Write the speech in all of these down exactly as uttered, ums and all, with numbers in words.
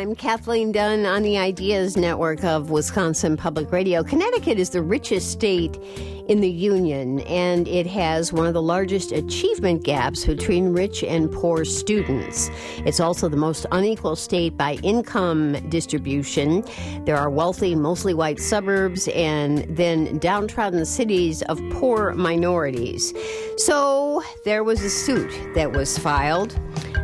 I'm Kathleen Dunn on the Ideas Network of Wisconsin Public Radio. Connecticut is the richest state in the Union, and it has one of the largest achievement gaps between rich and poor students. It's also the most unequal state by income distribution. There are wealthy, mostly white suburbs, and then downtrodden cities of poor minorities. So there was a suit that was filed,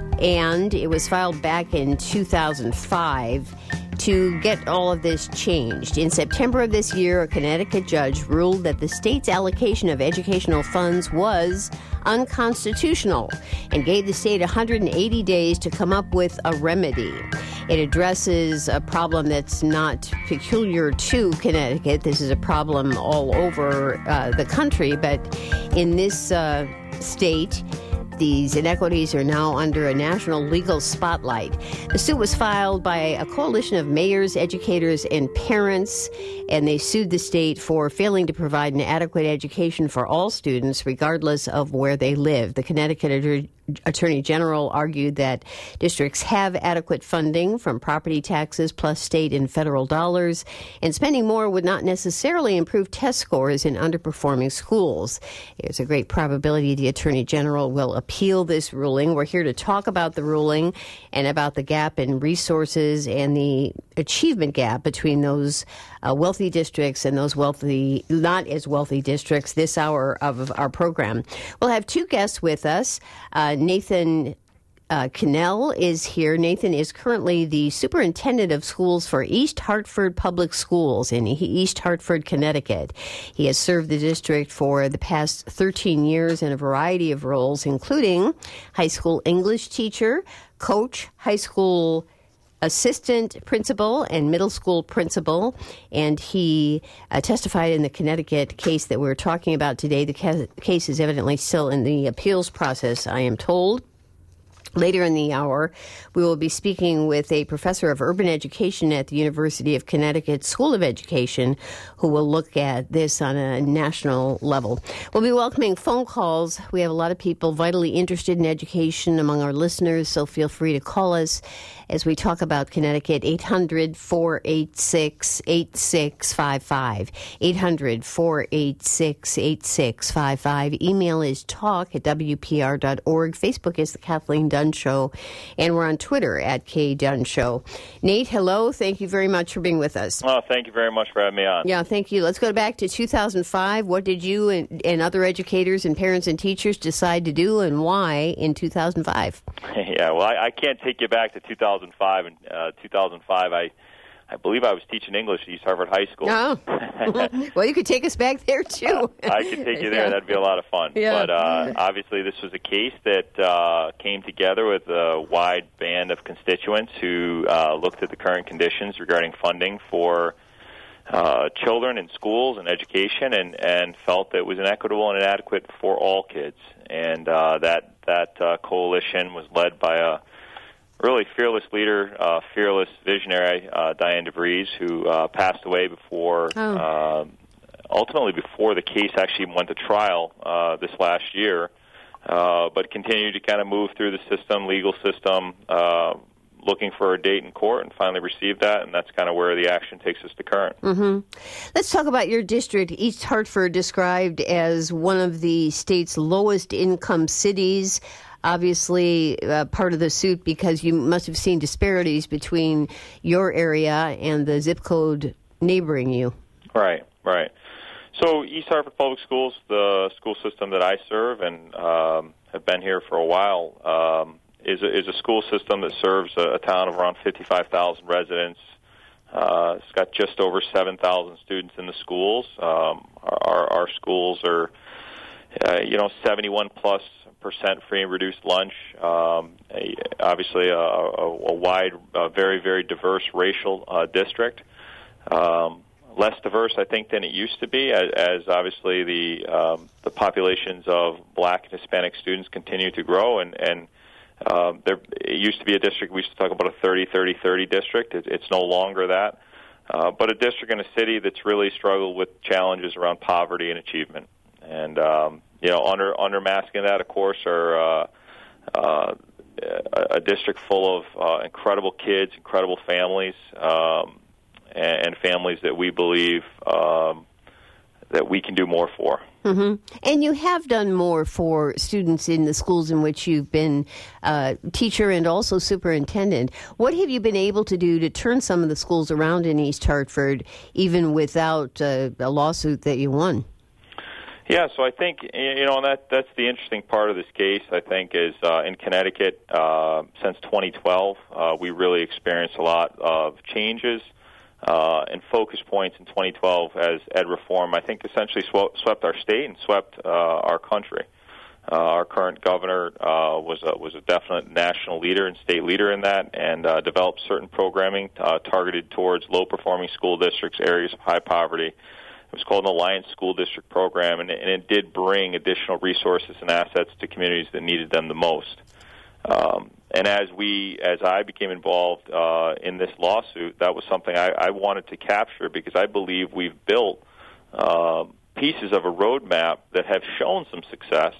and it was filed back in two thousand five to get all of this changed. In September of this year, a Connecticut judge ruled that the state's allocation of educational funds was unconstitutional and gave the state one hundred eighty days to come up with a remedy. It addresses a problem that's not peculiar to Connecticut. This is a problem all over uh, the country, but in this uh, state, these inequities are now under a national legal spotlight. The suit was filed by a coalition of mayors, educators, and parents, and they sued the state for failing to provide an adequate education for all students, regardless of where they live. The Connecticut Attorney General argued that districts have adequate funding from property taxes plus state and federal dollars, and spending more would not necessarily improve test scores in underperforming schools. There's a great probability the Attorney General will appeal this ruling. We're here to talk about the ruling and about the gap in resources and the achievement gap between those uh, wealthy districts and those wealthy, not as wealthy districts this hour of our program. We'll have two guests with us. Uh, Nathan uh, Cannell is here. Nathan is currently the superintendent of schools for East Hartford Public Schools in East Hartford, Connecticut. He has served the district for the past thirteen years in a variety of roles, including high school English teacher, coach, high school assistant principal, and middle school principal, and he uh, testified in the Connecticut case that we're talking about today. The ca- case is evidently still in the appeals process, I am told. Later in the hour, we will be speaking with a professor of urban education at the University of Connecticut School of Education who will look at this on a national level. We'll be welcoming phone calls. We have a lot of people vitally interested in education among our listeners, so feel free to call us as we talk about Connecticut. Eight hundred, four eight six, eight six five five. eight hundred, four eight six, eight six five five. Email is talk at w p r dot org. Facebook is the Kathleen Dunn Show, and we're on Twitter at K Dunn Show. Nate, hello. Thank you very much for being with us. Well, thank you very much for having me on. Yeah, thank you. Let's go back to two thousand five. What did you and, and other educators and parents and teachers decide to do, and why in two thousand five? Yeah, well, I, I can't take you back to two thousand five. In uh, two thousand five, I I believe I was teaching English at East Hartford High School. Oh. Well, you could take us back there, too. Uh, I could take you there. Yeah. That'd be a lot of fun. Yeah. But uh, obviously this was a case that uh, came together with a wide band of constituents who uh, looked at the current conditions regarding funding for uh, children in schools and education and, and felt that it was inequitable and inadequate for all kids. And uh, that, that uh, coalition was led by a really fearless leader, uh, fearless visionary, uh, Diane DeVries, who uh, passed away before, oh. uh, ultimately before the case actually went to trial uh, this last year, uh, but continued to kind of move through the system, legal system, uh, looking for a date in court, and finally received that, and that's kind of where the action takes us to current. Mm-hmm. Let's talk about your district. East Hartford, described as one of the state's lowest income cities. Obviously, uh, part of the suit because you must have seen disparities between your area and the zip code neighboring you. Right, right. So East Hartford Public Schools, the school system that I serve and um, have been here for a while, um, is, a, is a school system that serves a, a town of around fifty-five thousand residents. Uh, it's got just over seven thousand students in the schools. Um, our, our schools are, uh, you know, seventy-one plus percent free and reduced lunch. Um, a, obviously, a, a, a wide, a very, very diverse racial uh, district. Um, less diverse, I think, than it used to be, as, as obviously the um, the populations of Black and Hispanic students continue to grow. And, and um, there it used to be a district. We used to talk about a thirty thirty thirty district. It, it's no longer that. Uh, but a district in a city that's really struggled with challenges around poverty and achievement. And um, you know, under under masking that, of course, are uh, uh, a, a district full of uh, incredible kids, incredible families, um, and, and families that we believe um, that we can do more for. Mm-hmm. And you have done more for students in the schools in which you've been uh, teacher and also superintendent. What have you been able to do to turn some of the schools around in East Hartford, even without uh, a lawsuit that you won? Yeah, so I think, you know, that that's the interesting part of this case, I think, is uh, in Connecticut, uh, since twenty twelve, uh, we really experienced a lot of changes uh, and focus points in twenty twelve as ed reform, I think, essentially sw- swept our state and swept uh, our country. Uh, our current governor uh, was, a, was a definite national leader and state leader in that, and uh, developed certain programming uh, targeted towards low-performing school districts, areas of high poverty. It was called an Alliance School District Program, and it, and it did bring additional resources and assets to communities that needed them the most. Um, and as we, as I became involved uh, in this lawsuit, that was something I, I wanted to capture because I believe we've built uh, pieces of a roadmap that have shown some success,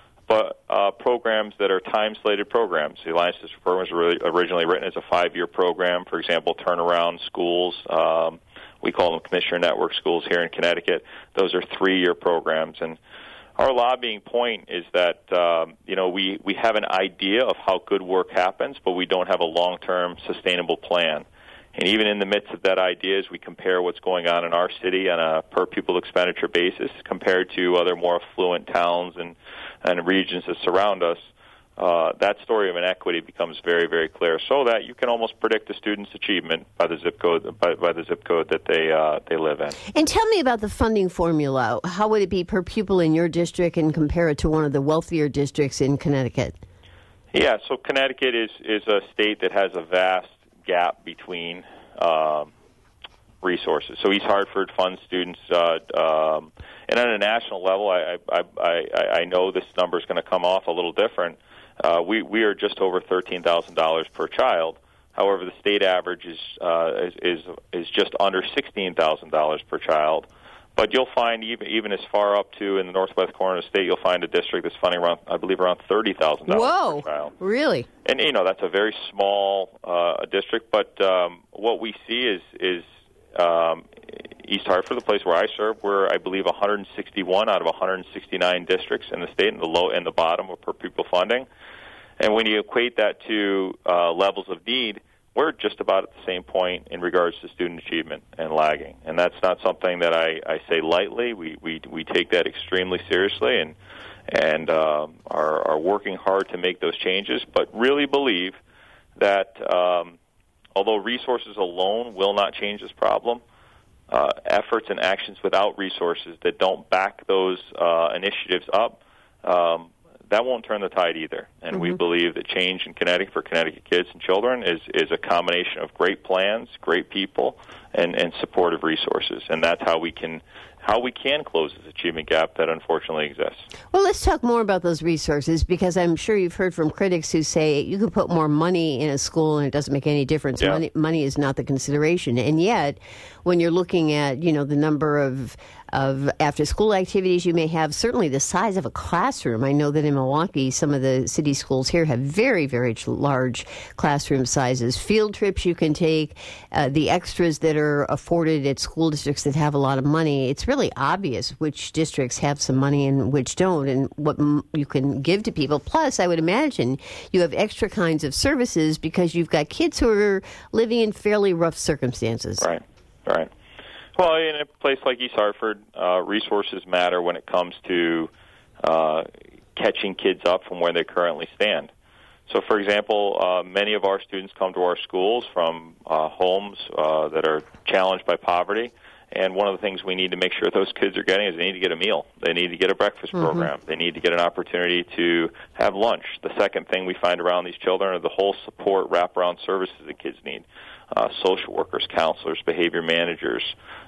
but uh, programs that are time-slated programs. The Alliance District Program was really originally written as a five-year program. For example, Turnaround Schools. Um, We call them Commissioner Network Schools here in Connecticut. Those are three-year programs. And our lobbying point is that, um, you know, we, we have an idea of how good work happens, but we don't have a long-term sustainable plan. And even in the midst of that idea, as we compare what's going on in our city on a per-pupil expenditure basis compared to other more affluent towns and, and regions that surround us, Uh, that story of inequity becomes very, very clear, so that you can almost predict a student's achievement by the zip code by, by the zip code that they uh, they live in. And tell me about the funding formula. How would it be per pupil in your district, and compare it to one of the wealthier districts in Connecticut? Yeah, so Connecticut is is a state that has a vast gap between um, resources. So East Hartford funds students, uh, um, and on a national level, I I, I, I know this number is going to come off a little different. Uh, we, we are just over thirteen thousand dollars per child. However, the state average is, uh, is, is, is just under sixteen thousand dollars per child. But you'll find even, even as far up to in the northwest corner of the state, you'll find a district that's funding around, I believe, around thirty thousand dollars per child. Whoa, really? And, you know, that's a very small uh, district. But um, what we see is, is um, East Hartford, the place where I serve, we're, I believe, one hundred sixty-one out of one hundred sixty-nine districts in the state, in the low and the bottom of per pupil funding. And when you equate that to uh, levels of need, we're just about at the same point in regards to student achievement and lagging. And that's not something that I, I say lightly. We, we we take that extremely seriously and and um, are, are working hard to make those changes, but really believe that um, although resources alone will not change this problem, uh, efforts and actions without resources that don't back those uh, initiatives up, um, that won't turn the tide either. And mm-hmm. we believe that change in Connecticut for Connecticut kids and children is, is a combination of great plans, great people, and, and supportive resources. And that's how we can how we can close this achievement gap that unfortunately exists. Well, let's talk more about those resources, because I'm sure you've heard from critics who say you can put more money in a school and it doesn't make any difference. Yeah. Money, money is not the consideration. And yet, when you're looking at, you know, the number of of after-school activities you may have, certainly the size of a classroom. I know that in Milwaukee, some of the city schools here have very, very large classroom sizes. Field trips you can take, uh, the extras that are afforded at school districts that have a lot of money. It's really obvious which districts have some money and which don't, and what m- you can give to people. Plus, I would imagine you have extra kinds of services because you've got kids who are living in fairly rough circumstances. Right, right. Well, in a place like East Hartford, uh, resources matter when it comes to uh, catching kids up from where they currently stand. So, for example, uh, many of our students come to our schools from uh, homes uh, that are challenged by poverty, and one of the things we need to make sure those kids are getting is they need to get a meal. They need to get a breakfast mm-hmm. program. They need to get an opportunity to have lunch. The second thing we find around these children are the whole support wraparound services that kids need. Uh, social workers, counselors, behavior managers,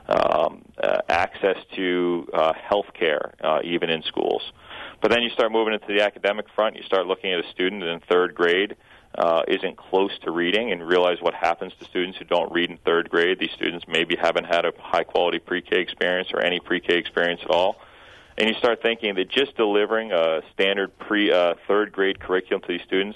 um, uh, access to uh, health care, uh, even in schools. But then you start moving into the academic front. You start looking at a student in third grade uh, isn't close to reading, and realize what happens to students who don't read in third grade. These students maybe haven't had a high-quality pre-K experience or any pre-K experience at all. And you start thinking that just delivering a standard pre uh, third grade curriculum to these students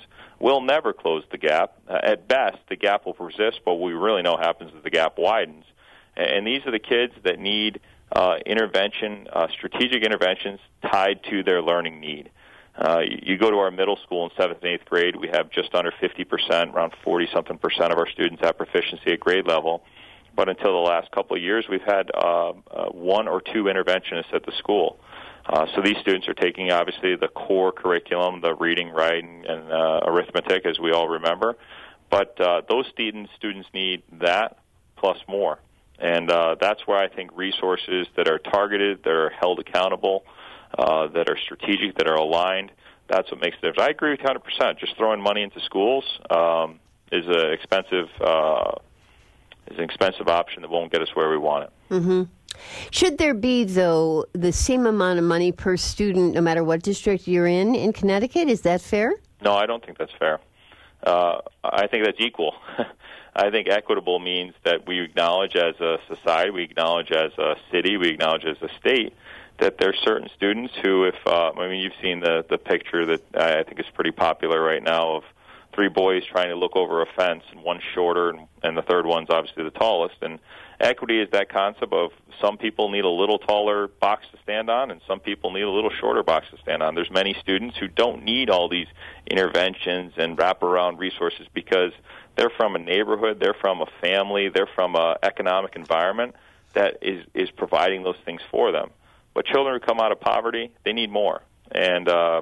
will never close the gap. Uh, at best, the gap will persist, but what we really know happens is the gap widens. And these are the kids that need uh, intervention, uh, strategic interventions tied to their learning need. Uh, you go to our middle school in seventh and eighth grade, we have just under fifty percent, around forty-something percent of our students have proficiency at grade level. But until the last couple of years, we've had uh, uh, one or two interventionists at the school. Uh, so these students are taking, obviously, the core curriculum, the reading, writing, and uh, arithmetic, as we all remember. But uh, those students, students need that plus more. And uh, that's where I think resources that are targeted, that are held accountable, uh, that are strategic, that are aligned, that's what makes the difference. I agree with you one hundred percent. Just throwing money into schools um, is an expensive, uh, is an expensive option that won't get us where we want it. Mm-hmm. Should there be, though, the same amount of money per student no matter what district you're in in Connecticut? Is that fair? No, I don't think that's fair. Uh, I think that's equal. I think equitable means that we acknowledge as a society, we acknowledge as a city, we acknowledge as a state that there are certain students who, if, uh, I mean, you've seen the, the picture that I think is pretty popular right now of three boys trying to look over a fence, and one's shorter, and, and the third one's obviously the tallest. And equity is that concept of some people need a little taller box to stand on, and some people need a little shorter box to stand on. There's many students who don't need all these interventions and wraparound resources because they're from a neighborhood, they're from a family, they're from an economic environment that is, is providing those things for them. But children who come out of poverty, they need more. And uh,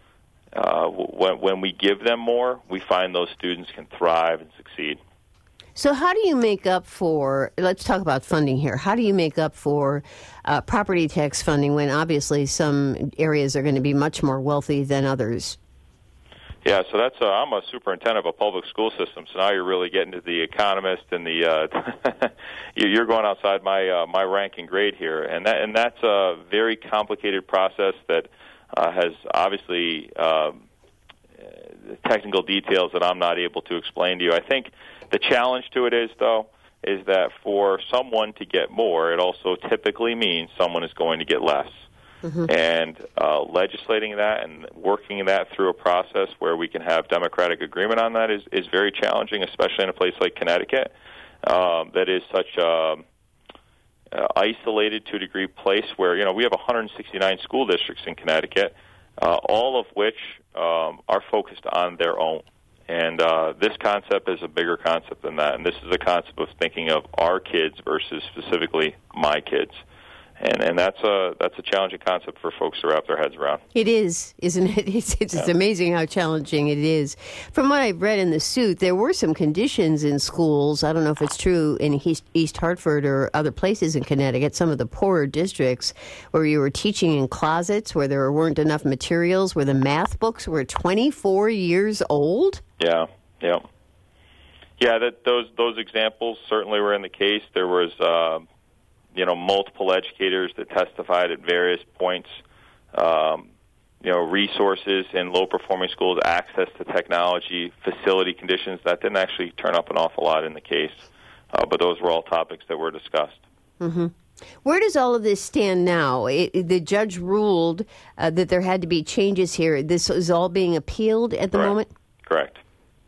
uh, when, when we give them more, we find those students can thrive and succeed. So how do you make up for, let's talk about funding here, how do you make up for uh, property tax funding when obviously some areas are going to be much more wealthy than others? Yeah, so that's, uh, I'm a superintendent of a public school system, so now you're really getting to the economist and the, uh, you're going outside my uh, my rank and grade here. And that and that's a very complicated process that uh, has obviously um, technical details that I'm not able to explain to you. I think the challenge to it is, though, is that for someone to get more, it also typically means someone is going to get less. Mm-hmm. And uh, legislating that and working that through a process where we can have democratic agreement on that is, is very challenging, especially in a place like Connecticut um, that is such a uh, isolated to a degree place where, you know, we have one hundred sixty-nine school districts in Connecticut, uh, all of which um, are focused on their own. And uh, this concept is a bigger concept than that, and this is a concept of thinking of our kids versus specifically my kids. And and that's a that's a challenging concept for folks to wrap their heads around. It is, isn't it? It's, it's, yeah. it's amazing how challenging it is. From what I've read in the suit, there were some conditions in schools. I don't know if it's true in East, East Hartford or other places in Connecticut, some of the poorer districts, where you were teaching in closets, where there weren't enough materials, where the math books were twenty-four years old. Yeah, yeah. Yeah, that those those examples certainly were in the case. There was... Uh, you know, multiple educators that testified at various points, um, you know, resources in low-performing schools, access to technology, facility conditions. That didn't actually turn up an awful lot in the case, uh, but those were all topics that were discussed. Mm-hmm. Where does all of this stand now? It, the judge ruled uh, that there had to be changes here. This is all being appealed at the Correct. moment? Correct.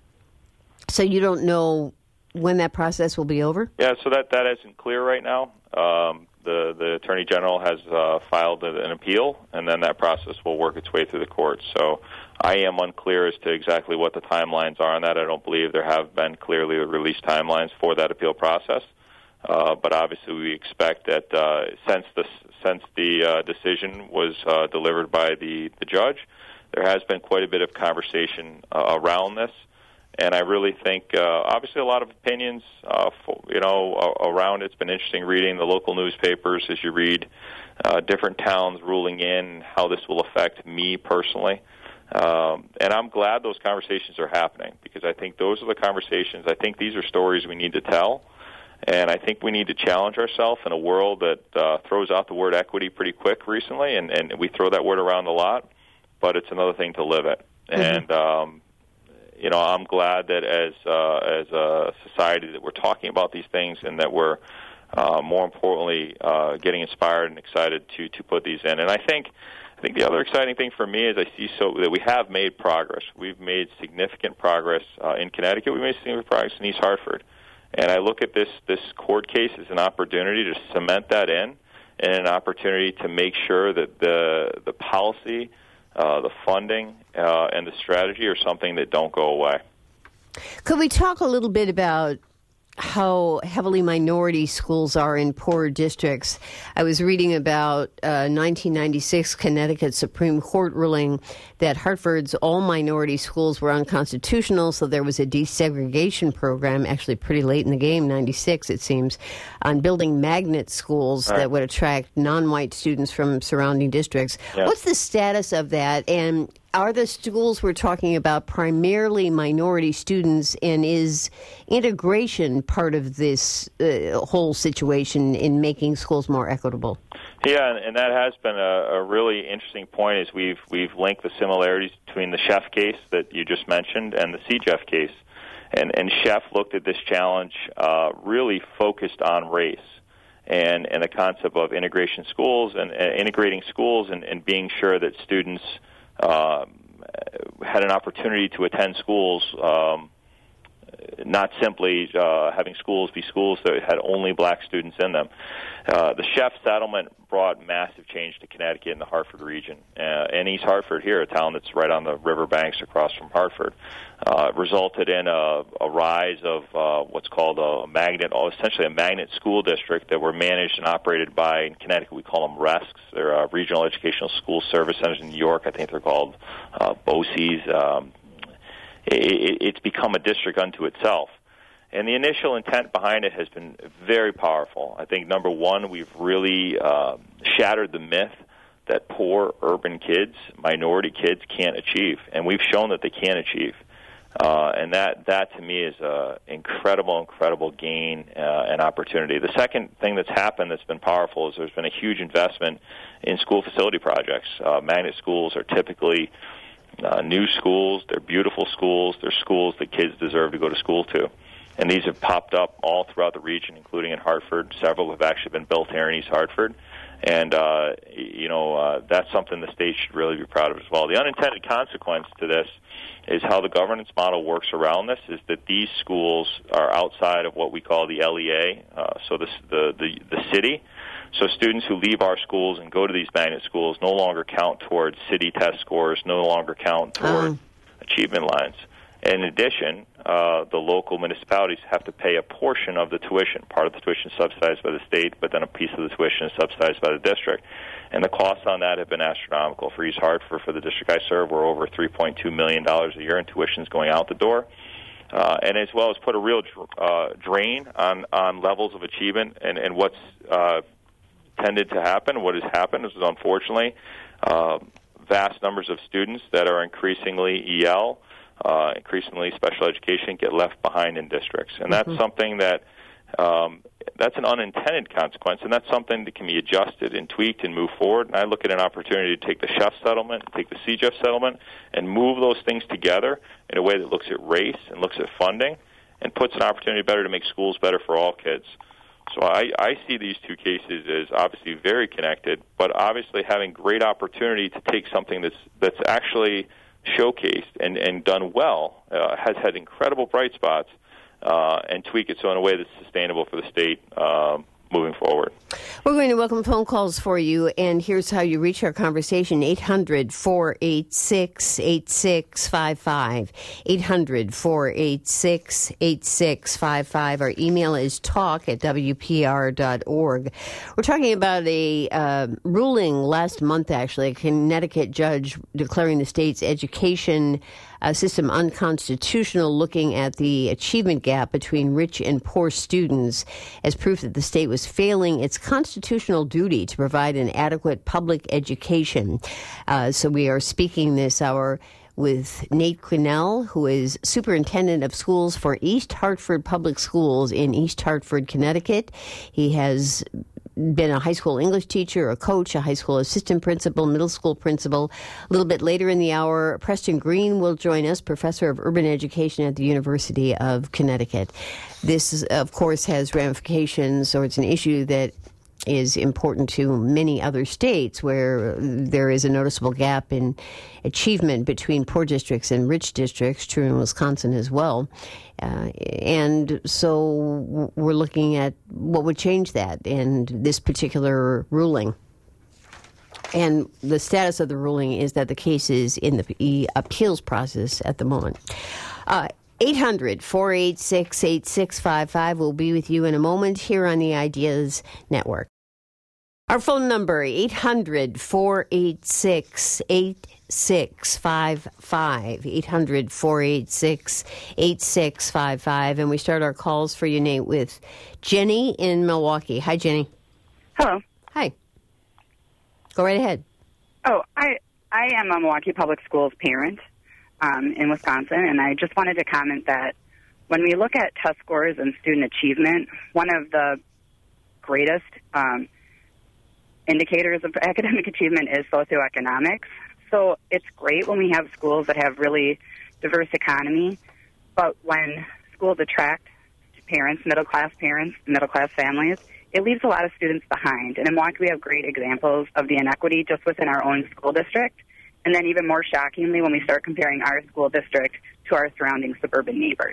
So you don't know when that process will be over? Yeah, so that, that isn't clear right now. Um, the, the Attorney General has uh, filed an appeal, and then that process will work its way through the courts. So I am unclear as to exactly what the timelines are on that. I don't believe there have been clearly released timelines for that appeal process. Uh, but obviously we expect that uh, since the, since the uh, decision was uh, delivered by the, the judge, there has been quite a bit of conversation uh, around this. And I really think, uh, obviously, a lot of opinions, uh, for, you know, uh, around it. It's been interesting reading the local newspapers as you read uh, different towns ruling in how this will affect me personally. Um, and I'm glad those conversations are happening because I think those are the conversations. I think these are stories we need to tell. And I think we need to challenge ourselves in a world that uh, throws out the word equity pretty quick recently, and, and we throw that word around a lot, but it's another thing to live it. Mm-hmm. And, um, you know, I'm glad that as uh, as a society that we're talking about these things and that we're, uh, more importantly, uh, getting inspired and excited to, to put these in. And I think I think the other exciting thing for me is I see so that we have made progress. We've made significant progress uh, in Connecticut. We made significant progress in East Hartford. And I look at this, this court case as an opportunity to cement that in and an opportunity to make sure that the, the policy, uh, the funding, uh, and the strategy are something that don't go away. Could we talk a little bit about how heavily minority schools are in poor districts? I was reading about uh, nineteen ninety-six Connecticut Supreme Court ruling that Hartford's all minority schools were unconstitutional, so there was a desegregation program, actually pretty late in the game, ninety-six it seems, on building magnet schools right. that would attract non-white students from surrounding districts. Yeah. What's the status of that, and are the schools we're talking about primarily minority students, and is integration part of this uh, whole situation in making schools more equitable? Yeah, and that has been a, a really interesting point. Is we've we've linked the similarities between the Sheff case that you just mentioned and the CEGEF case, and and Sheff looked at this challenge uh, really focused on race and and the concept of integration schools and uh, integrating schools and, and being sure that students Uh, had an opportunity to attend schools, um, not simply uh, having schools be schools that had only black students in them. Uh, the Sheff settlement brought massive change to Connecticut and the Hartford region. Uh, and East Hartford here, a town that's right on the riverbanks across from Hartford, uh, resulted in a, a rise of uh, what's called a magnet, essentially a magnet school district that were managed and operated by, in Connecticut, we call them R E S Cs. They're uh, Regional Educational School Service Centers. In New York, I think they're called uh, B O C Es. Um, it, it's become a district unto itself. And the initial intent behind it has been very powerful. I think, number one, we've really uh, shattered the myth that poor urban kids, minority kids, can't achieve. And we've shown that they can achieve. Uh, and that, that, to me, is an incredible, incredible gain uh, and opportunity. The second thing that's happened that's been powerful is there's been a huge investment in school facility projects. Uh, magnet schools are typically uh, new schools. They're beautiful schools. They're schools that kids deserve to go to school to. And these have popped up all throughout the region, including in Hartford. Several have actually been built here in East Hartford. And, uh, you know, uh, that's something the state should really be proud of as well. The unintended consequence to this is how the governance model works around this, is that these schools are outside of what we call the L E A, uh, so this, the, the, the city. So students who leave our schools and go to these magnet schools no longer count towards city test scores, no longer count toward um. achievement lines. In addition, uh, the local municipalities have to pay a portion of the tuition. Part of the tuition is subsidized by the state, but then a piece of the tuition is subsidized by the district. And the costs on that have been astronomical. For East Hartford, for the district I serve, we're over three point two million dollars a year in tuitions going out the door. Uh, and as well as put a real uh, drain on, on levels of achievement and, and what's uh, tended to happen. What has happened is, unfortunately, uh, vast numbers of students that are increasingly E L, Uh, increasingly special education, get left behind in districts. And that's mm-hmm. something that, um, that's an unintended consequence, and that's something that can be adjusted and tweaked and move forward. And I look at an opportunity to take the Sheff settlement, take the CEGEF settlement, and move those things together in a way that looks at race and looks at funding and puts an opportunity better to make schools better for all kids. So I, I see these two cases as obviously very connected, but obviously having great opportunity to take something that's that's actually showcased and, and done well, uh, has had incredible bright spots, uh, and tweak it so in a way that's sustainable for the state um, moving forward. We're going to welcome phone calls for you, and here's how you reach our conversation: eight hundred, four eight six, eight six five five, eight hundred, four eight six, eight six five five. Our email is talk at w p r dot org. We're talking about a uh, ruling last month, actually, a Connecticut judge declaring the state's education Uh, system unconstitutional, looking at the achievement gap between rich and poor students as proof that the state was failing its constitutional duty to provide an adequate public education. Uh, so we are speaking this hour with Nate Quinnell, who is superintendent of schools for East Hartford Public Schools in East Hartford, Connecticut. He has been a high school English teacher, a coach, a high school assistant principal, middle school principal. A little bit later in the hour, Preston Green will join us, professor of urban education at the University of Connecticut. This, of course, has ramifications, or it's an issue that is important to many other states where there is a noticeable gap in achievement between poor districts and rich districts, true in Wisconsin as well. Uh, and so we're looking at what would change that in this particular ruling. And the status of the ruling is that the case is in the appeals process at the moment. Uh, eight hundred, four eight six, eight six five five. We'll be with you in a moment here on the Ideas Network. Our phone number, eight hundred, four eight six, eight six five five. eight hundred, four eight six, eight six five five. And we start our calls for you, Nate, with Jenny in Milwaukee. Hi, Jenny. Hello. Hi. Go right ahead. Oh, I I am a Milwaukee Public Schools parent um, in Wisconsin, and I just wanted to comment that when we look at test scores and student achievement, one of the greatest um, indicators of academic achievement is socioeconomics. So it's great when we have schools that have really diverse economy, but when schools attract parents, middle-class parents, middle-class families, it leaves a lot of students behind. And in Milwaukee, we have great examples of the inequity just within our own school district. And then even more shockingly, when we start comparing our school district to our surrounding suburban neighbors.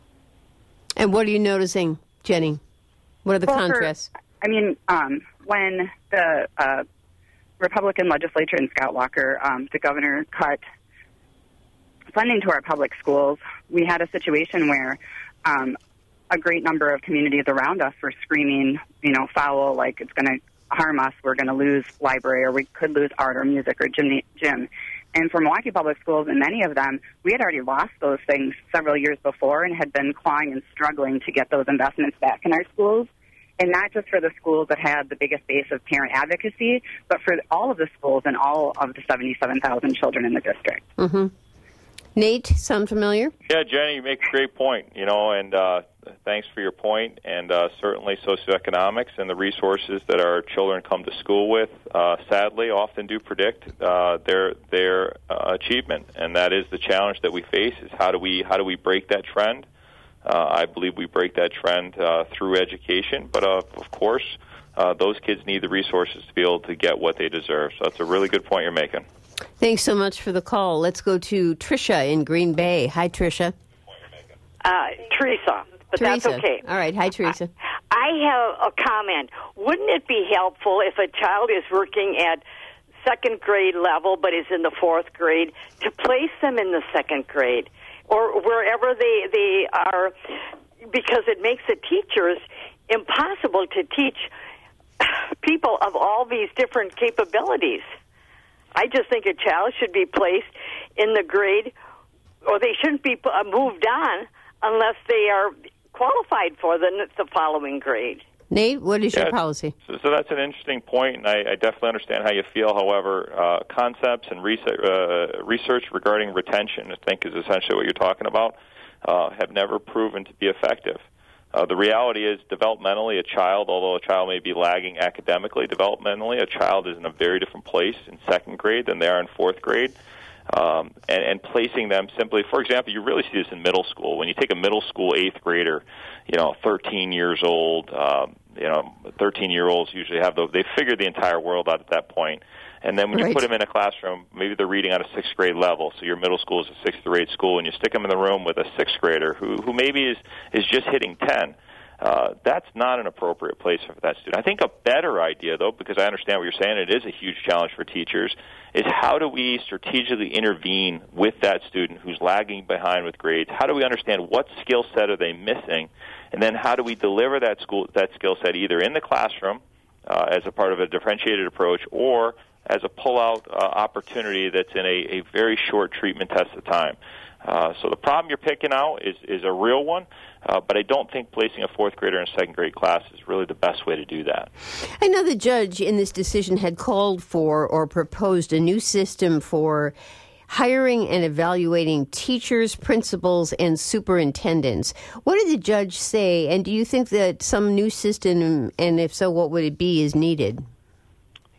And what are you noticing, Jenny? What are the well, contrasts? For, I mean, um, when the uh, Republican legislature in Scott Walker, um, the governor, cut funding to our public schools, we had a situation where um, a great number of communities around us were screaming, you know, foul, like it's going to harm us, we're going to lose library, or we could lose art or music or gym. gym. And for Milwaukee Public Schools, and many of them, we had already lost those things several years before and had been clawing and struggling to get those investments back in our schools. And not just for the schools that had the biggest base of parent advocacy, but for all of the schools and all of the seventy-seven thousand children in the district. Mm-hmm. Nate, sound familiar? Yeah, Jenny, you make a great point, you know, and uh, thanks for your point. And uh, certainly socioeconomics and the resources that our children come to school with, uh, sadly, often do predict uh, their their uh, achievement. And that is the challenge that we face: is how do we how do we break that trend? Uh, I believe we break that trend uh, through education, but uh, of course, uh, those kids need the resources to be able to get what they deserve. So that's a really good point you're making. Thanks so much for the call. Let's go to Tricia in Green Bay. Hi, Tricia. Uh, Teresa, but Teresa. that's okay. All right. Hi, Teresa. I have a comment. Wouldn't it be helpful if a child is working at second grade level but is in the fourth grade to place them in the second grade or wherever they, they are, because it makes the teachers impossible to teach people of all these different capabilities. I just think a child should be placed in the grade, or they shouldn't be moved on unless they are qualified for the, the following grade. Nate, what is yeah, your policy? So, so that's an interesting point, and I, I definitely understand how you feel. However, uh, concepts and research, uh, research regarding retention, I think is essentially what you're talking about, uh, have never proven to be effective. Uh, the reality is, developmentally, a child, although a child may be lagging academically, developmentally, a child is in a very different place in second grade than they are in fourth grade. Um, and, and placing them simply, for example, you really see this in middle school. When you take a middle school eighth grader, you know, thirteen years old, um, you know, thirteen-year-olds usually have the, they figure the entire world out at that point. And then when right. you put them in a classroom, maybe they're reading on a sixth grade level, so your middle school is a sixth grade school, and you stick them in the room with a sixth grader who, who maybe is, is just hitting ten. Uh, that's not an appropriate place for that student. I think a better idea, though, because I understand what you're saying, it is a huge challenge for teachers, is how do we strategically intervene with that student who's lagging behind with grades? How do we understand what skill set are they missing? And then how do we deliver that school that skill set either in the classroom uh, as a part of a differentiated approach or as a pull-out uh, opportunity that's in a, a very short treatment test of time? Uh, so the problem you're picking out is, is a real one, uh, but I don't think placing a fourth grader in a second grade class is really the best way to do that. I know the judge in this decision had called for or proposed a new system for hiring and evaluating teachers, principals, and superintendents. What did the judge say, and do you think that some new system, and if so, what would it be, is needed?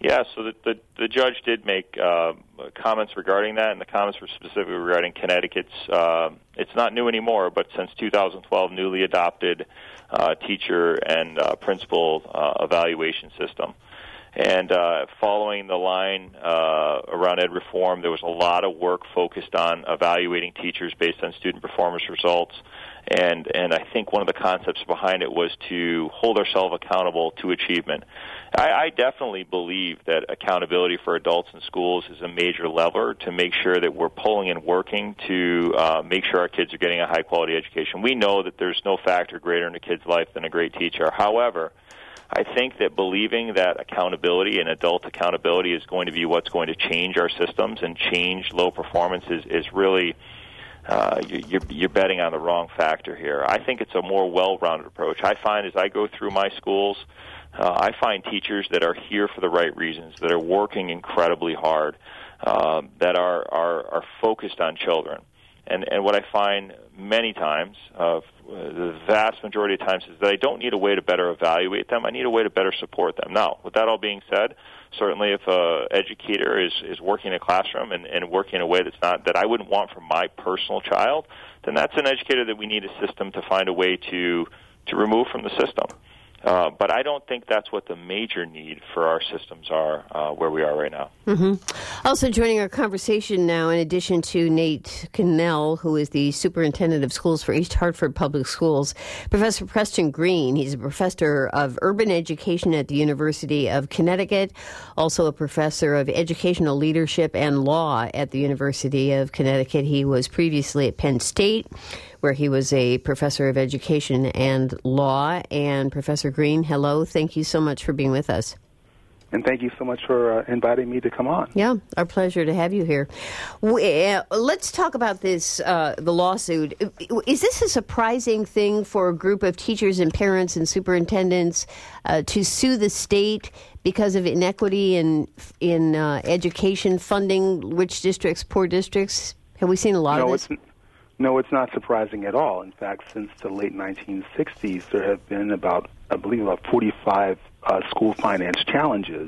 Yeah, so the, the, the judge did make uh, comments regarding that, and the comments were specifically regarding Connecticut's, uh, it's not new anymore, but since two thousand twelve, newly adopted uh, teacher and uh, principal uh, evaluation system. And uh, following the line uh, around ed reform, there was a lot of work focused on evaluating teachers based on student performance results. And, and I think one of the concepts behind it was to hold ourselves accountable to achievement. I, I definitely believe that accountability for adults in schools is a major lever to make sure that we're pulling and working to uh, make sure our kids are getting a high-quality education. We know that there's no factor greater in a kid's life than a great teacher. However, I think that believing that accountability and adult accountability is going to be what's going to change our systems and change low performance is, is really uh, you're, you're betting on the wrong factor here. I think it's a more well-rounded approach. I find as I go through my schools, uh, I find teachers that are here for the right reasons, that are working incredibly hard, uh, that are, are, are focused on children. And, and what I find many times, uh, the vast majority of times, is that I don't need a way to better evaluate them. I need a way to better support them. Now, with that all being said, certainly if an educator is, is working in a classroom and, and working in a way that's not that I wouldn't want for my personal child, then that's an educator that we need a system to find a way to to remove from the system. Uh, but I don't think that's what the major need for our systems are uh, where we are right now. Mm-hmm. Also joining our conversation now, in addition to Nate Cannell, who is the superintendent of schools for East Hartford Public Schools, Professor Preston Green. He's a professor of urban education at the University of Connecticut, also a professor of educational leadership and law at the University of Connecticut. He was previously at Penn State, where he was a professor of education and law. And Professor Green, hello. Thank you so much for being with us. And thank you so much for uh, inviting me to come on. Yeah, our pleasure to have you here. We, uh, let's talk about this, uh, the lawsuit. Is this a surprising thing for a group of teachers and parents and superintendents uh, to sue the state because of inequity in, in uh, education funding, rich districts, poor districts? Have we seen a lot no, of this? It's, no, it's not surprising at all. In fact, since the late nineteen sixties, there have been about, I believe, about forty-five uh, school finance challenges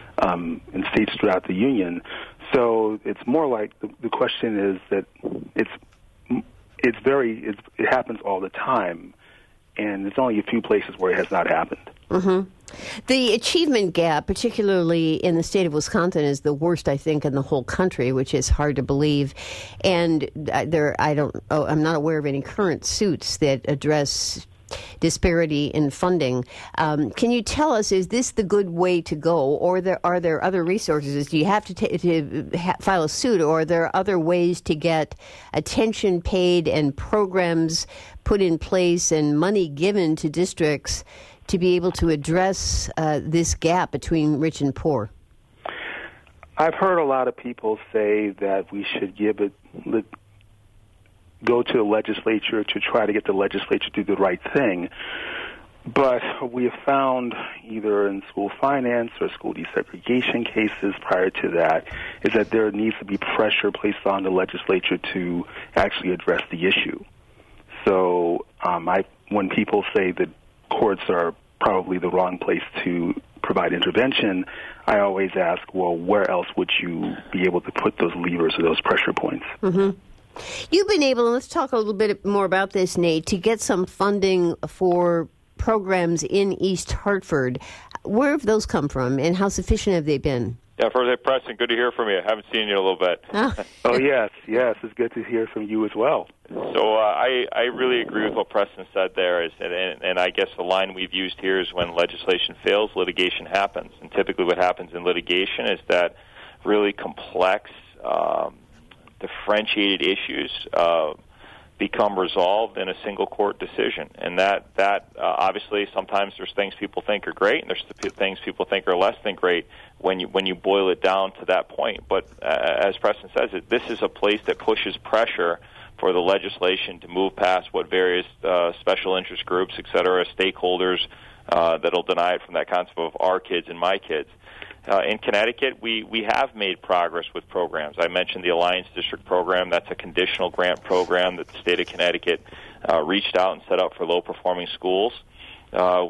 um, in states throughout the union. So it's more like the, the question is that it's it's very it's, it happens all the time, and there's only a few places where it has not happened. Mm-hmm. The achievement gap, particularly in the state of Wisconsin, is the worst, I think, in the whole country, which is hard to believe. And there, I don't, oh, I'm not aware of any current suits that address disparity in funding. Um, can you tell us, is this the good way to go, or there, are there other resources? Do you have to, t- to ha- file a suit, or are there other ways to get attention paid and programs put in place and money given to districts to be able to address uh, this gap between rich and poor? I've heard a lot of people say that we should give it, go to the legislature to try to get the legislature to do the right thing. But we have found, either in school finance or school desegregation cases prior to that, is that there needs to be pressure placed on the legislature to actually address the issue. So um, I, when people say that courts are probably the wrong place to provide intervention, I always ask, well, where else would you be able to put those levers or those pressure points? Mm-hmm. You've been able, and let's talk a little bit more about this, Nate, to get some funding for programs in East Hartford. Where have those come from, and how sufficient have they been? Yeah, first, Preston, good to hear from you. I haven't seen you in a little bit. Oh, oh yes, yes, it's good to hear from you as well. So uh, I, I really agree with what Preston said there, is, and, and I guess the line we've used here is when legislation fails, litigation happens. And typically what happens in litigation is that really complex, um, differentiated issues uh, become resolved in a single court decision. And that, that uh, obviously sometimes there's things people think are great, and there's the things people think are less than great when you when you boil it down to that point. But uh, as Preston says, it, this is a place that pushes pressure for the legislation to move past what various uh, special interest groups, et cetera, stakeholders uh, that'll deny it from that concept of our kids and my kids. Uh, in Connecticut, we, we have made progress with programs. I mentioned the Alliance District program. That's a conditional grant program that the state of Connecticut uh, reached out and set up for low-performing schools. Uh,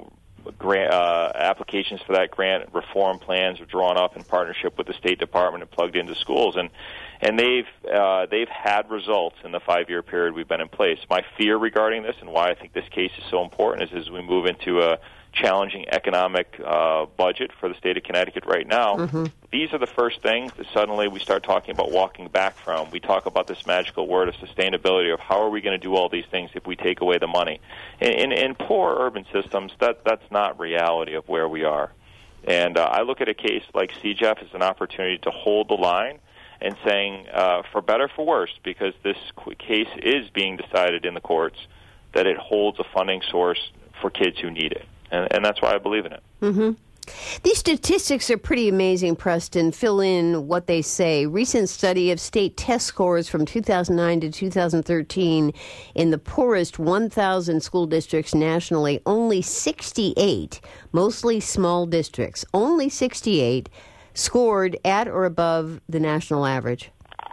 grant uh, applications for that grant reform plans are drawn up in partnership with the State Department and plugged into schools, and and they've uh, they've had results in the five-year period we've been in place. My fear regarding this and why I think this case is so important is as we move into a challenging economic uh, budget for the state of Connecticut right now, mm-hmm. these are the first things that suddenly we start talking about walking back from. We talk about this magical word of sustainability, of how are we going to do all these things if we take away the money. In, in, in poor urban systems, that that's not reality of where we are. And uh, I look at a case like C G E F as an opportunity to hold the line and saying, uh, for better for worse, because this case is being decided in the courts, that it holds a funding source for kids who need it. And, and that's why I believe in it. Mm-hmm. These statistics are pretty amazing, Preston. Fill in what they say. Recent study of state test scores from two thousand nine to two thousand thirteen in the poorest one thousand school districts nationally, only sixty-eight, mostly small districts, only sixty-eight scored at or above the national average.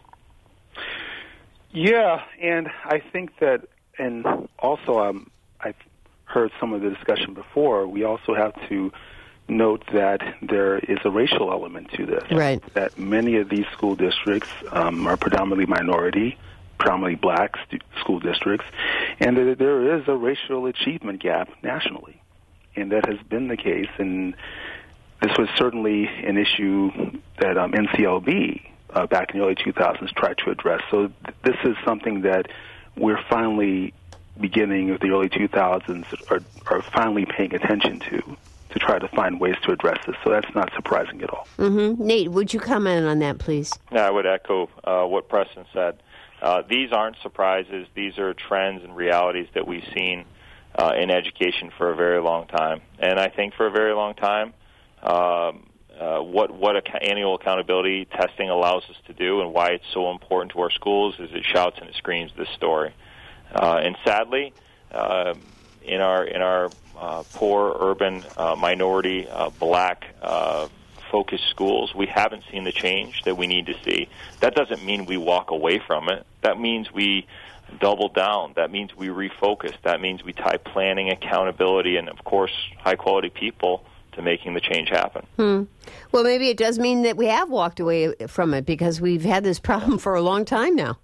Yeah, and I think that, and also um, I've heard some of the discussion before, we also have to note that there is a racial element to this. Right. That many of these school districts um, are predominantly minority, predominantly black st- school districts, and that there is a racial achievement gap nationally. And that has been the case, and this was certainly an issue that um, N C L B uh, back in the early two thousands tried to address. So th- this is something that we're finally beginning of the early two thousands are, are finally paying attention to, to try to find ways to address this. So that's not surprising at all. Mm-hmm. Nate, would you comment on that, please? Yeah, I would echo uh, what Preston said. Uh, these aren't surprises. These are trends and realities that we've seen uh, in education for a very long time. And I think for a very long time, um, uh, what, what ac- annual accountability testing allows us to do and why it's so important to our schools is it shouts and it screams this story. Uh, and sadly, uh, in our in our uh, poor urban uh, minority uh, black uh, focused schools, we haven't seen the change that we need to see. That doesn't mean we walk away from it. That means we double down. That means we refocus. That means we tie planning, accountability, and of course, high quality people to making the change happen. Hmm. Well, maybe it does mean that we have walked away from it because we've had this problem for a long time now.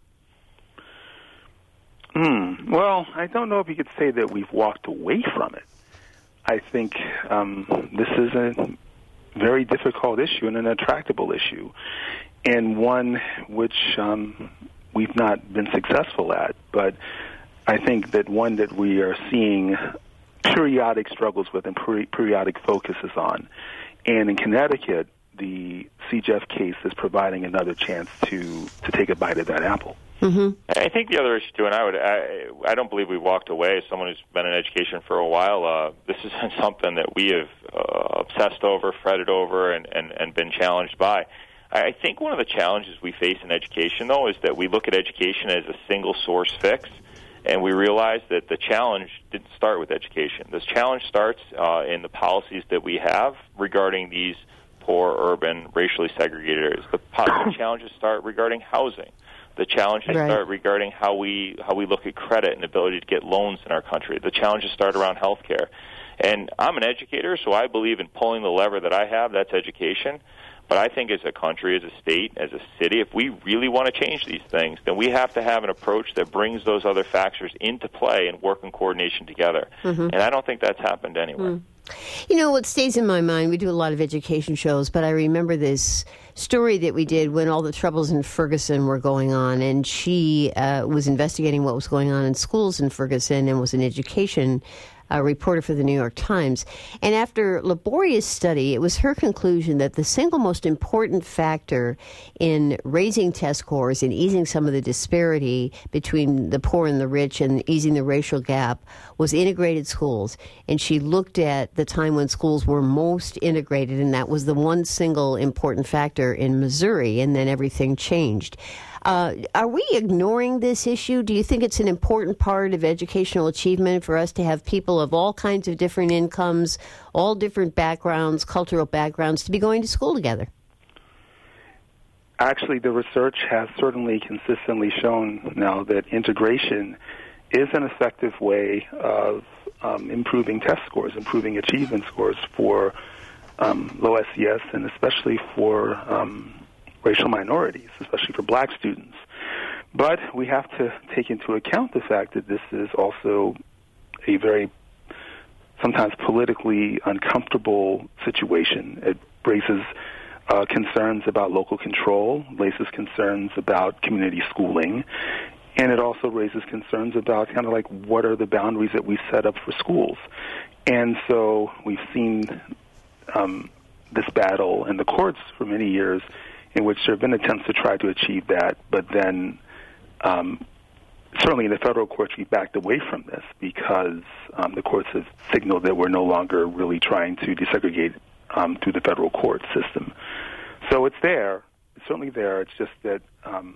Hmm. Well, I don't know if you could say that we've walked away from it. I think um, this is a very difficult issue and an intractable issue, and one which um, we've not been successful at. But I think that one that we are seeing periodic struggles with and peri- periodic focuses on. And in Connecticut, the C G E F case is providing another chance to, to take a bite of that apple. Mm-hmm. I think the other issue, too, and I would, I, I don't believe we walked away. As someone who's been in education for a while, uh, this is something that we have uh, obsessed over, fretted over, and, and, and been challenged by. I think one of the challenges we face in education, though, is that we look at education as a single source fix, and we realize that the challenge didn't start with education. This challenge starts uh, in the policies that we have regarding these poor, urban, racially segregated areas. The, po- the challenges start regarding housing. The challenges right. start regarding how we how we look at credit and ability to get loans in our country. The challenges start around health care. And I'm an educator, so I believe in pulling the lever that I have, that's education. But I think as a country, as a state, as a city, if we really want to change these things, then we have to have an approach that brings those other factors into play and work in coordination together. Mm-hmm. And I don't think that's happened anywhere. Mm. You know, what stays in my mind, we do a lot of education shows, but I remember this story that we did when all the troubles in Ferguson were going on, and she uh, was investigating what was going on in schools in Ferguson and was an education a reporter for the New York Times. And after laborious study, it was her conclusion that the single most important factor in raising test scores and easing some of the disparity between the poor and the rich and easing the racial gap was integrated schools. And she looked at the time when schools were most integrated, and that was the one single important factor in Missouri, and then everything changed. Uh, are we ignoring this issue? Do you think it's an important part of educational achievement for us to have people of all kinds of different incomes, all different backgrounds, cultural backgrounds, to be going to school together? Actually, the research has certainly consistently shown now that integration is an effective way of um, improving test scores, improving achievement scores for um, low S E S, and especially for um, racial minorities, especially for black students. But we have to take into account the fact that this is also a very sometimes politically uncomfortable situation. It raises uh, concerns about local control, raises concerns about community schooling, and it also raises concerns about kind of like what are the boundaries that we set up for schools. And so we've seen um, this battle in the courts for many years in which there have been attempts to try to achieve that, but then um, certainly in the federal courts we backed away from this because um, the courts have signaled that we're no longer really trying to desegregate um, through the federal court system. So it's there. It's certainly there. It's just that um,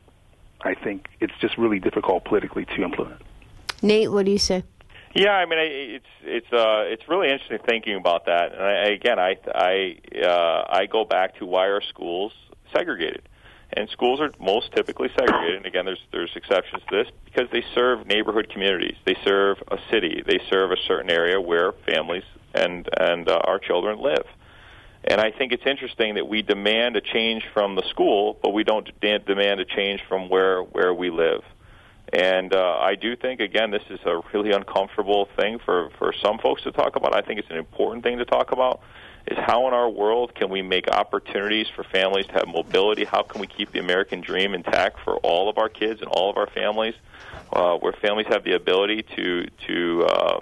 I think it's just really difficult politically to implement. Nate, what do you say? Yeah, I mean, it's it's uh, it's really interesting thinking about that. And I, again, I I uh, I go back to why are schools segregated? And schools are most typically segregated. And again, there's there's exceptions to this because they serve neighborhood communities. They serve a city. They serve a certain area where families and and uh, our children live. And I think it's interesting that we demand a change from the school, but we don't demand a change from where where we live. And uh, I do think, again, this is a really uncomfortable thing for, for some folks to talk about. I think it's an important thing to talk about, is how in our world can we make opportunities for families to have mobility? How can we keep the American dream intact for all of our kids and all of our families, uh, where families have the ability to to uh,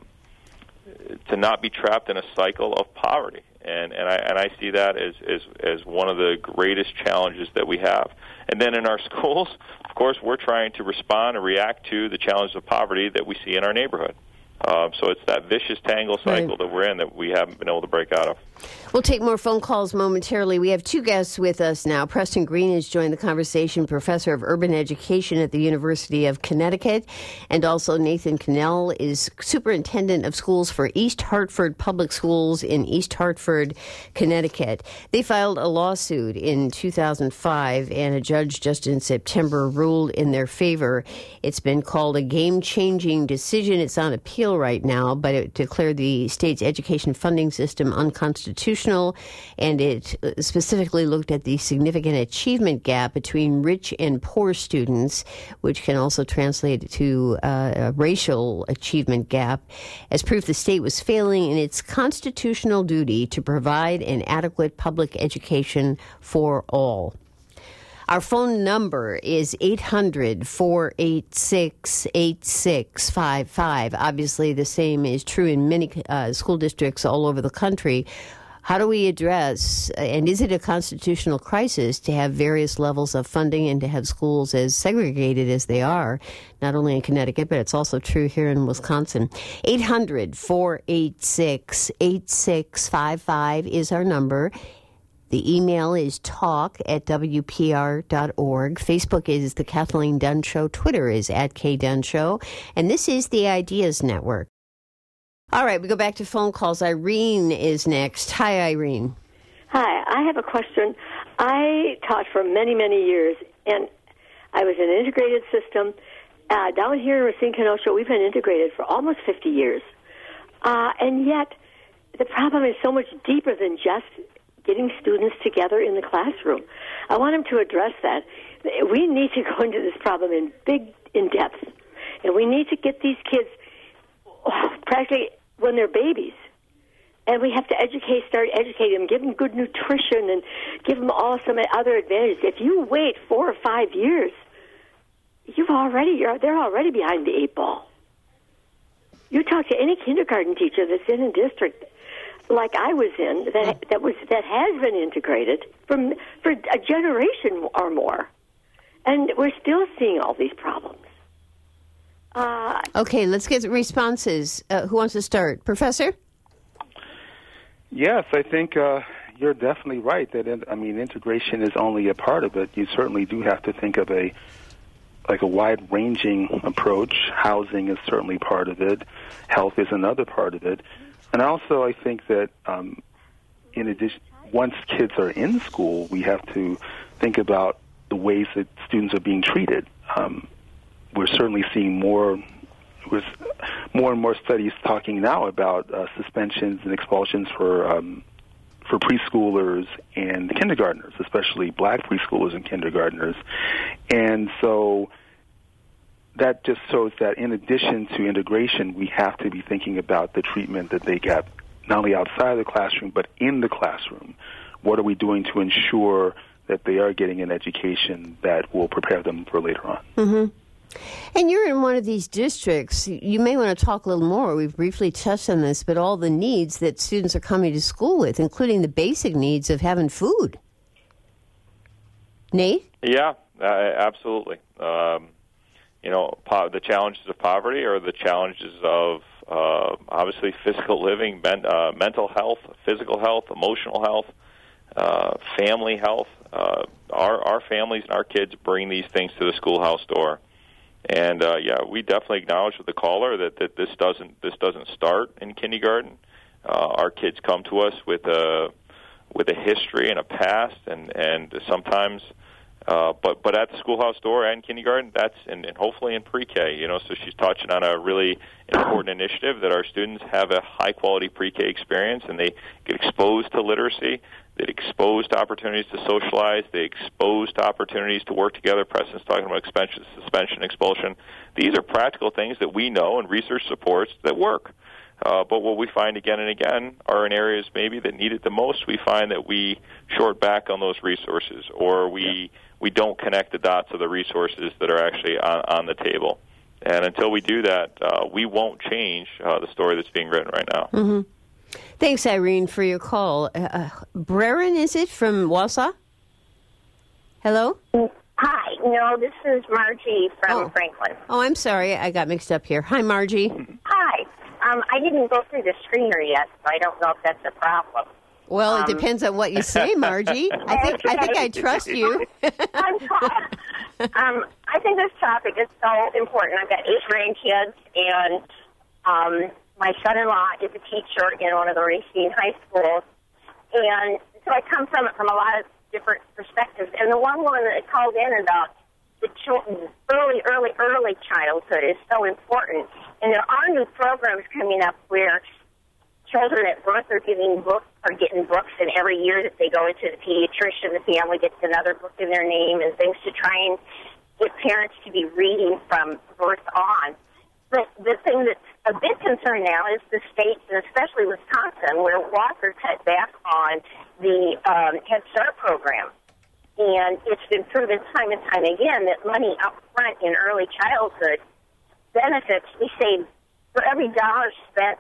to not be trapped in a cycle of poverty? And and I and I see that as, as as one of the greatest challenges that we have. And then in our schools, of course, we're trying to respond and react to the challenges of poverty that we see in our neighborhood. Uh, so it's that vicious tangle cycle right. that we're in that we haven't been able to break out of. We'll take more phone calls momentarily. We have two guests with us now. Preston Green has joined the conversation, professor of urban education at the University of Connecticut. And also Nathan Cannell is superintendent of schools for East Hartford Public Schools in East Hartford, Connecticut. They filed a lawsuit in two thousand five, and a judge just in September ruled in their favor. It's been called a game-changing decision. It's on appeal right now, but it declared the state's education funding system unconstitutional, and it specifically looked at the significant achievement gap between rich and poor students, which can also translate to uh, a racial achievement gap, as proof the state was failing in its constitutional duty to provide an adequate public education for all. Our phone number is eight hundred, four eight six, eight six five five. Obviously, the same is true in many uh, school districts all over the country. How do we address, and is it a constitutional crisis to have various levels of funding and to have schools as segregated as they are, not only in Connecticut, but it's also true here in Wisconsin? eight hundred, four eight six, eight six five five is our number. The email is talk at W P R dot org. Facebook is The Kathleen Dunn Show. Twitter is at K Dunn Show. And this is the Ideas Network. All right, we go back to phone calls. Irene is next. Hi, Irene. Hi, I have a question. I taught for many, many years, and I was in an integrated system. Uh, down here in Racine Kenosha, we've been integrated for almost fifty years. Uh, and yet, the problem is so much deeper than just getting students together in the classroom. I want him to address that. We need to go into this problem in big, in depth, and we need to get these kids oh, practically when they're babies, and we have to educate, start educating them, give them good nutrition, and give them all some other advantages. If you wait four or five years, you've already you're, they're already behind the eight ball. You talk to any kindergarten teacher that's in a district like I was in, that that was that has been integrated from for a generation or more, and we're still seeing all these problems. Uh, okay, let's get responses. Uh, who wants to start, Professor? Yes, I think uh, you're definitely right. That in, I mean, integration is only a part of it. You certainly do have to think of a like a wide-ranging approach. Housing is certainly part of it. Health is another part of it. And also, I think that um, in addition, once kids are in school, we have to think about the ways that students are being treated. Um, we're certainly seeing more, more more and more studies talking now about uh, suspensions and expulsions for um, for preschoolers and kindergartners, especially black preschoolers and kindergartners. And so that just shows that in addition to integration, we have to be thinking about the treatment that they get not only outside of the classroom, but in the classroom. What are we doing to ensure that they are getting an education that will prepare them for later on? Mm-hmm. And you're in one of these districts. You may want to talk a little more. We've briefly touched on this, but all the needs that students are coming to school with, including the basic needs of having food. Nate? Yeah, uh, absolutely. Um, you know, po- the challenges of poverty are the challenges of uh, obviously physical living, men- uh, mental health, physical health, emotional health, uh, family health. Uh, our, our families and our kids bring these things to the schoolhouse door. And uh, yeah, we definitely acknowledge with the caller that, that this doesn't this doesn't start in kindergarten. Uh, our kids come to us with a with a history and a past, and and sometimes, uh, but but at the schoolhouse door and kindergarten, that's and, and hopefully in pre-K. You know, so she's touching on a really important initiative that our students have a high quality pre-K experience, and they get exposed to literacy. They get exposed to opportunities to socialize. They exposed to opportunities to work together. Preston's talking about suspension, suspension, expulsion. These are practical things that we know and research supports that work. Uh, but what we find again and again are in areas maybe that need it the most, we find that we short back on those resources, or we yeah. we don't connect the dots of the resources that are actually on, on the table. And until we do that, uh, we won't change uh, the story that's being written right now. Mm-hmm. Thanks, Irene, for your call. Uh, Brerin, is it, from Wausau? Hello? Hi. No, this is Margie from oh. Franklin. Oh, I'm sorry. I got mixed up here. Hi, Margie. Hi. Um, I didn't go through the screener yet, so I don't know if that's a problem. Well, um, it depends on what you say, Margie. I think I think I trust you. I'm sorry. um, I think this topic is so important. I've got eight grandkids, and um, my son-in-law is a teacher in one of the Racine high schools, and so I come from it from a lot of different perspectives. And the one woman that called in about the children, early, early, early childhood is so important. And there are new programs coming up where children at birth are getting books, are getting books, and every year that they go into the pediatrician, the family gets another book in their name and things to try and get parents to be reading from birth on. But the thing that's a big concern now is the states, and especially Wisconsin, where Walker cut back on the um, Head Start program. And it's been proven time and time again that money up front in early childhood benefits. We save, for every dollar spent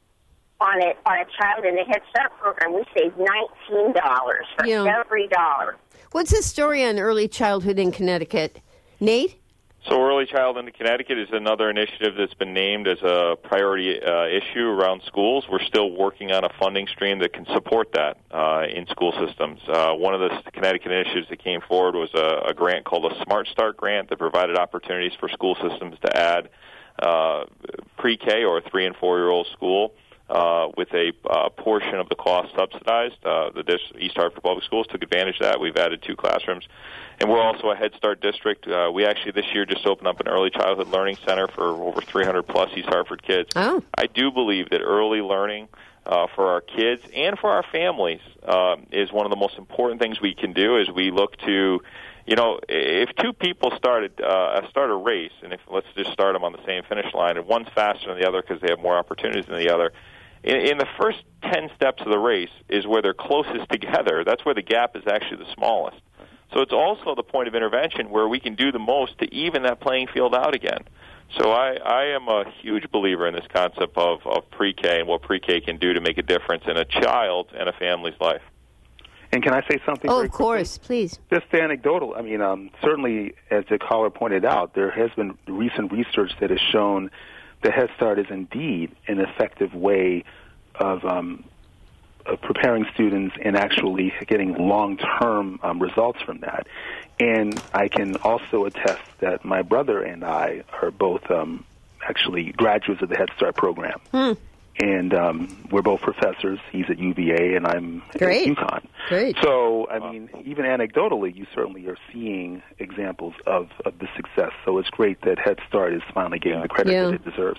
on it on a child in the Head Start program, we save nineteen dollars for you know, every dollar. What's the story on early childhood in Connecticut? Nate? So Early Childhood in Connecticut is another initiative that's been named as a priority uh, issue around schools. We're still working on a funding stream that can support that uh, in school systems. Uh, one of the Connecticut initiatives that came forward was a, a grant called a Smart Start grant that provided opportunities for school systems to add uh, pre-K or three- and four-year-old school uh, with a uh, portion of the cost subsidized. Uh, the East Hartford Public Schools took advantage of that. We've added two classrooms. And we're also a Head Start district. Uh, we actually this year just opened up an early childhood learning center for over three hundred plus East Hartford kids. Oh. I do believe that early learning uh, for our kids and for our families uh, is one of the most important things we can do as we look to, you know, if two people started uh, start a race, and if let's just start them on the same finish line, and one's faster than the other because they have more opportunities than the other, in, in the first ten steps of the race is where they're closest together. That's where the gap is actually the smallest. So it's also the point of intervention where we can do the most to even that playing field out again. So I, I am a huge believer in this concept of, of pre-K and what pre-K can do to make a difference in a child and a family's life. And can I say something? Oh, very of course, quickly? Please. Just anecdotal. I mean, um, certainly, as the caller pointed out, there has been recent research that has shown that Head Start is indeed an effective way of um, of preparing students and actually getting long-term um, results from that. And I can also attest that my brother and I are both um, actually graduates of the Head Start program. Hmm. And um, we're both professors. He's at U V A, and I'm Great. at UConn. Great. So, I mean, even anecdotally, you certainly are seeing examples of, of the success. So it's great that Head Start is finally getting yeah. the credit yeah. that it deserves.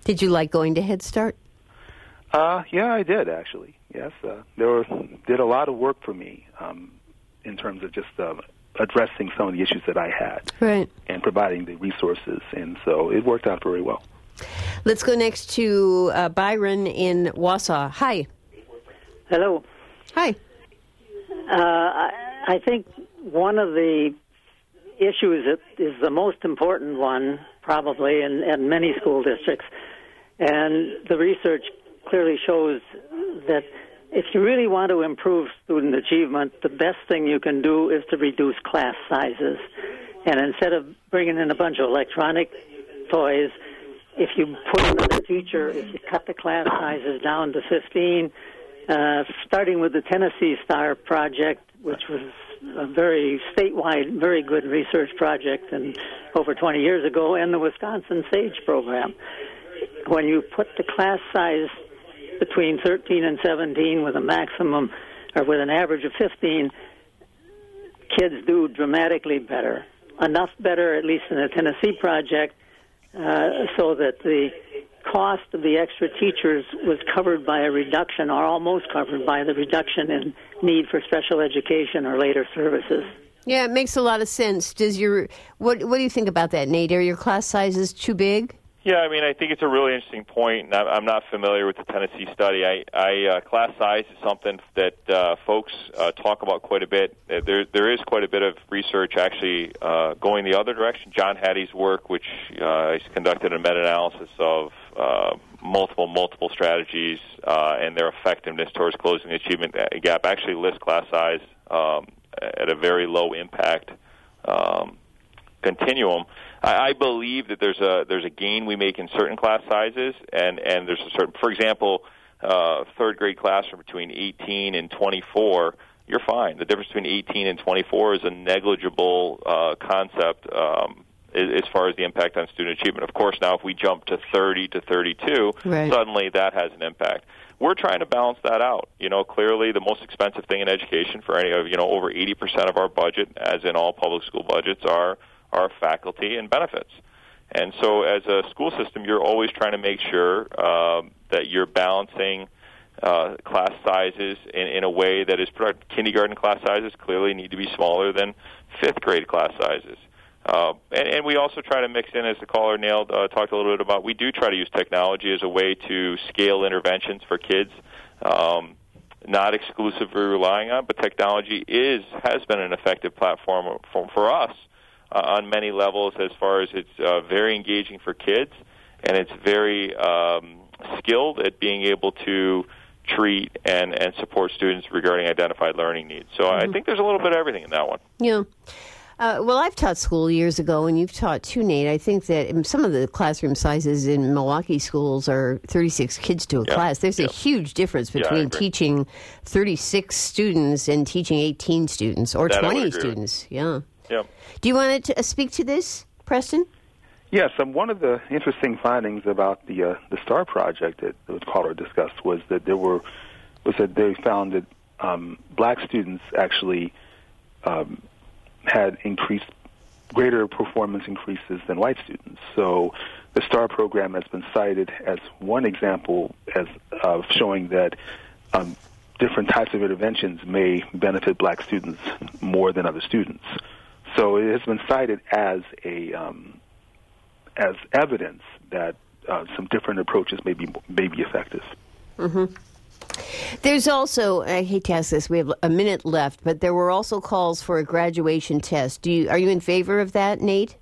Did you like going to Head Start? Uh, yeah, I did, actually. Yes. Uh, they were, did a lot of work for me um, in terms of just uh, addressing some of the issues that I had. Right. And providing the resources. And so it worked out very well. Let's go next to uh, Byron in Wausau. Hi. Hello. Hi. Uh, I, I think one of the issues that is the most important one, probably, in, in many school districts, and the research clearly shows that if you really want to improve student achievement, the best thing you can do is to reduce class sizes. And instead of bringing in a bunch of electronic toys, if you put another teacher, if you cut the class sizes down to fifteen, uh, starting with the Tennessee Star Project, which was a very statewide, very good research project and over twenty years ago, and the Wisconsin SAGE program. When you put the class size between thirteen and seventeen with a maximum or with an average of fifteen, kids do dramatically better. Enough better, at least in the Tennessee project, uh, so that the cost of the extra teachers was covered by a reduction, or almost covered by the reduction in need for special education or later services. Yeah, it makes a lot of sense. Does your what what do you think about that, Nate? Are your class sizes too big? Yeah, I mean, I think it's a really interesting point, and I'm not familiar with the Tennessee study. I, I uh, class size is something that uh, folks uh, talk about quite a bit. There, there is quite a bit of research actually uh, going the other direction. John Hattie's work, which uh, he's conducted a meta-analysis of uh, multiple, multiple strategies uh, and their effectiveness towards closing the achievement gap, actually lists class size um, at a very low impact um, continuum. I believe that there's a there's a gain we make in certain class sizes, and, and there's a certain, for example, uh, third grade classroom between eighteen and twenty-four, you're fine. The difference between eighteen and twenty-four is a negligible uh, concept um, as far as the impact on student achievement. Of course, now if we jump to thirty to thirty-two, right, suddenly that has an impact. We're trying to balance that out. You know, clearly the most expensive thing in education for any of, you know, over eighty percent of our budget, as in all public school budgets, are are faculty and benefits. And so as a school system, you're always trying to make sure um, that you're balancing uh, class sizes in, in a way that is productive. Kindergarten class sizes clearly need to be smaller than fifth grade class sizes. Uh, and, and we also try to mix in, as the caller nailed, uh, talked a little bit about, we do try to use technology as a way to scale interventions for kids, um, not exclusively relying on, but technology is has been an effective platform for, for us Uh, on many levels, as far as it's uh, very engaging for kids, and it's very um, skilled at being able to treat and, and support students regarding identified learning needs. So mm-hmm. I think there's a little bit of everything in that one. Yeah. Uh, well, I've taught school years ago, and you've taught too, Nate. I think that some of the classroom sizes in Milwaukee schools are thirty-six kids to a yeah. class. There's yeah. a huge difference between yeah, teaching thirty-six students and teaching eighteen students or that twenty students. Yeah. Yep. Do you want to uh, speak to this, Preston? Yes. Um, one of the interesting findings about the uh, the STAR project that the caller discussed was that there were was that they found that um, black students actually um, had increased greater performance increases than white students. So the STAR program has been cited as one example as of showing that um, different types of interventions may benefit black students more than other students. So it has been cited as a um, as evidence that uh, some different approaches may be may be effective. Mm-hmm. There's also, I hate to ask this, we have a minute left, but there were also calls for a graduation test. Do you are you in favor of that, Nate?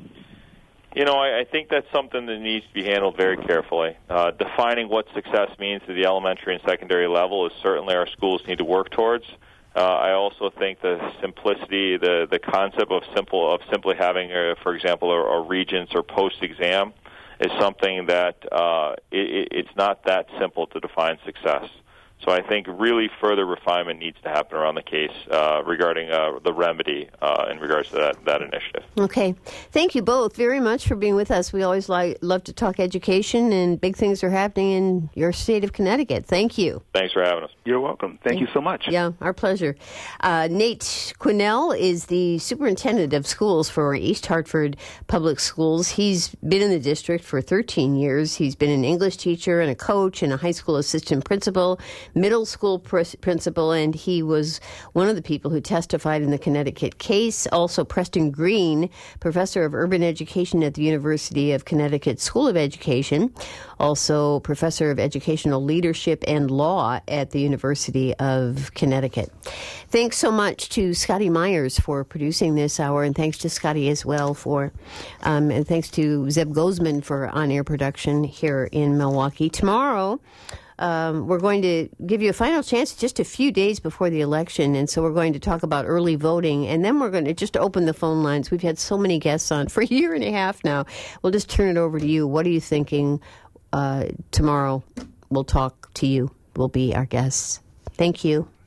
You know, I, I think that's something that needs to be handled very carefully. Uh, defining what success means to the elementary and secondary level is certainly our schools need to work towards. Uh, I also think the simplicity, the, the concept of simple of simply having, a, for example, a, a regents or post-exam is something that uh, it, it's not that simple to define success. So I think really further refinement needs to happen around the case uh, regarding uh, the remedy uh, in regards to that, that initiative. Okay. Thank you both very much for being with us. We always like, love to talk education, and big things are happening in your state of Connecticut. Thank you. Thanks for having us. You're welcome. Thank you so much. Yeah, our pleasure. Uh, Nate Quinnell is the superintendent of schools for East Hartford Public Schools. He's been in the district for thirteen years. He's been an English teacher and a coach and a high school assistant principal, middle school pr- principal, and he was one of the people who testified in the Connecticut case. Also, Preston Green, professor of urban education at the University of Connecticut School of Education, also professor of educational leadership and law at the University of Connecticut. Thanks so much to Scotty Myers for producing this hour, and thanks to Scotty as well for, um, and thanks to Zeb Gozman for on-air production here in Milwaukee. Tomorrow, Um, we're going to give you a final chance just a few days before the election, and so we're going to talk about early voting, and then we're going to just open the phone lines. We've had so many guests on for a year and a half now. We'll just turn it over to you. What are you thinking uh, tomorrow? We'll talk to you. We'll be our guests. Thank you.